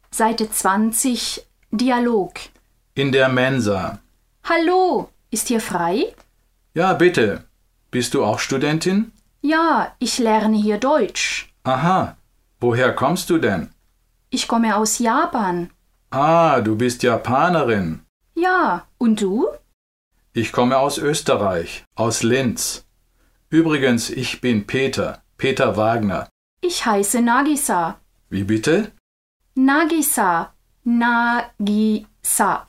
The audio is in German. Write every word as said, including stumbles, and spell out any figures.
Seite zwanzig, Dialog. In der Mensa. Hallo, ist hier frei? Ja, bitte. Bist du auch Studentin? Ja, ich lerne hier Deutsch. Aha. Woher kommst du denn? Ich komme aus Japan. Ah, du bist Japanerin. Ja, und du? Ich komme aus Österreich, aus Linz. Übrigens, ich bin Peter, Peter Wagner. Ich heiße Nagisa. Wie bitte? Nagisa. Nagisa.